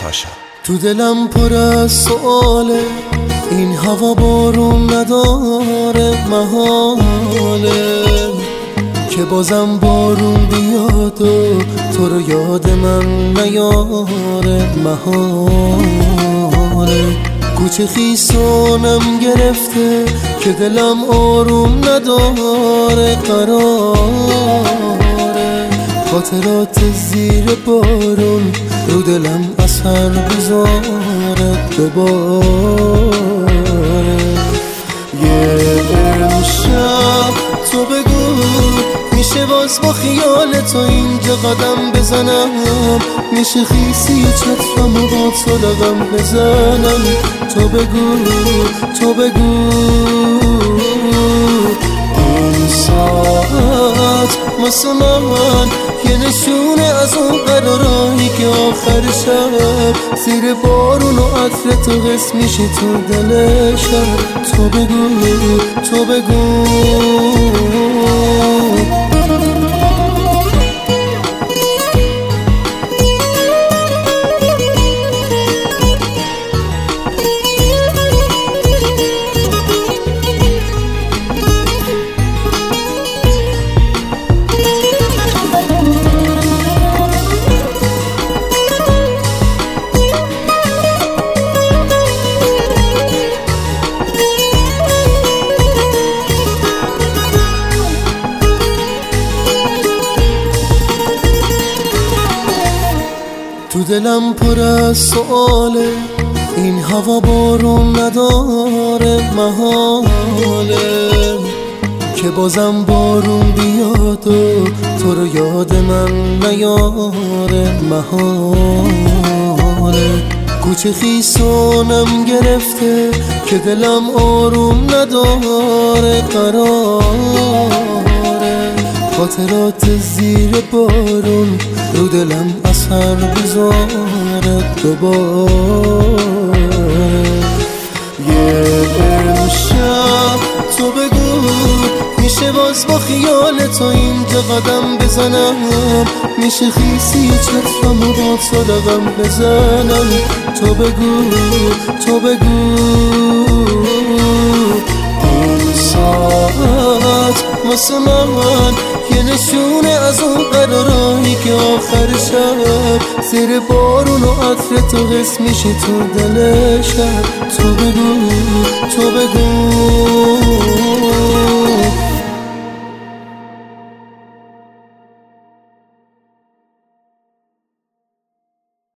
ساشا. تو دلم پر از سؤاله، این هوا بارون نداره، محاله که بازم بارون بیاد و تو رو یاد من نیاره، محاله کوچه خیسونم گرفته که دلم آروم نداره، قراره خاطرات زیر بارون رو دلم اثر بذاره دوباره. یه امشب تو بگو میشه باز با خیال تو اینجا قدم بزنم، میشه خیسی چترم و با تو لقم بزنم، تو بگو این ساعت واسه من یه نشونه از اون قرارایی که آخر شب زیر بارون و عطر تو حس میشه تو دل شب، تو بگو تو دلم پر از سؤاله، این هوا بارون نداره، محاله که بازم بارون بیاد و تو رو یاد من نیاره، محاله کوچه خیسونم گرفته که دلم آروم نداره، قراره خاطرات زیر بارون رو دلم اثر بذاره دوباره. یه امشب تو بگو میشه باز با خیال تو اینجا قدم بزنم، میشه خیسی چترم و با تو لقم بزنم، تو بگو این ساعت واسه من یه نشونه از اون قرارایی که آخر شب زیر بارون و عطر تو حس میشه تو دل شب، تو بگو